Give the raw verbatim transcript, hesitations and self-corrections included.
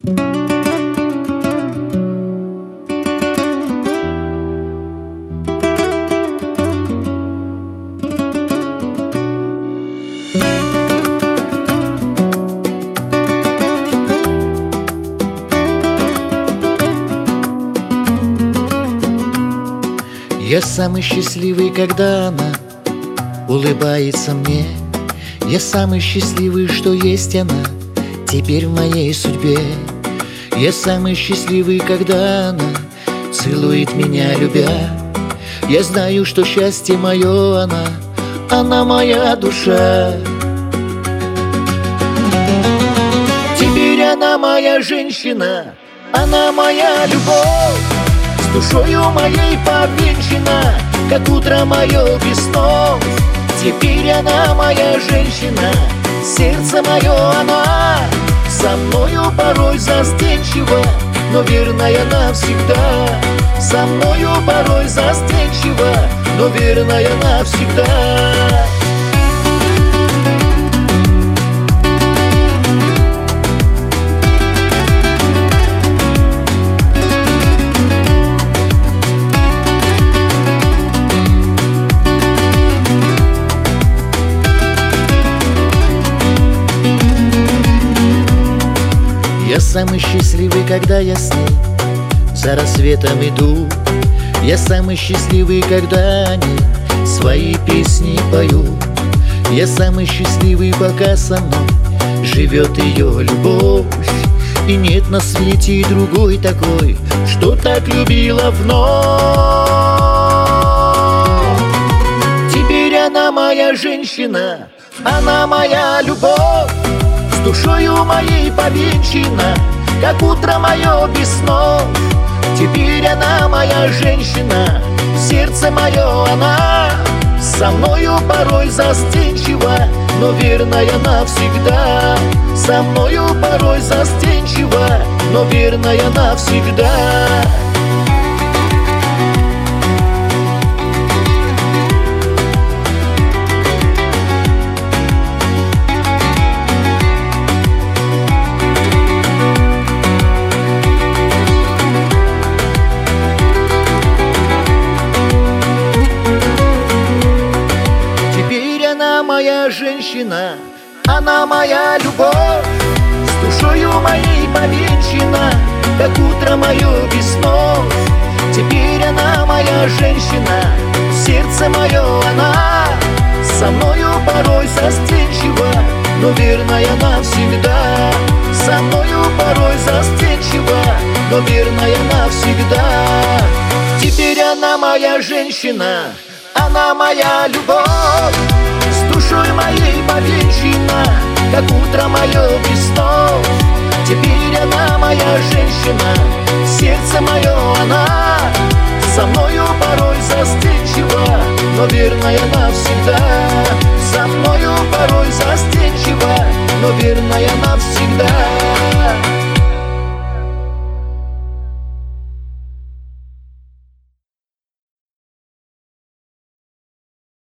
Я самый счастливый, когда она улыбается мне. Я самый счастливый, что есть она теперь в моей судьбе. Я самый счастливый, когда она целует меня, любя. Я знаю, что счастье мое она, она моя душа. Теперь она моя женщина, она моя любовь. С душою моей повенчана, как утро мое без снов. Теперь она моя женщина, сердце мое она. Со мною порой застенчива, но верная навсегда. Со мною порой застенчива, но верная навсегда. Я самый счастливый, когда я с ней за рассветом иду. Я самый счастливый, когда они свои песни поют. Я самый счастливый, пока со мной живет ее любовь. И нет на свете другой такой, что так любила вновь. Теперь она моя женщина, она моя любовь. С душою моей повенчана, как утро мое без снов. Теперь она моя женщина, сердце мое она. Со мною порой застенчива, но верная навсегда. Со мною порой застенчива, но верная навсегда. Моя женщина, она моя любовь. С душою моей повенчана, как утро мое без снов. Теперь она моя женщина, сердце мое она. Со мною порой застенчива, но верная навсегда. Со мною порой застенчива, но верная навсегда. Теперь она моя женщина, она моя любовь. С душой моей повенчана, как утро мое без снов. Теперь она моя женщина, сердце мое она. Со мною порой застенчива, но верная навсегда. Со мною порой застенчива, но верная навсегда.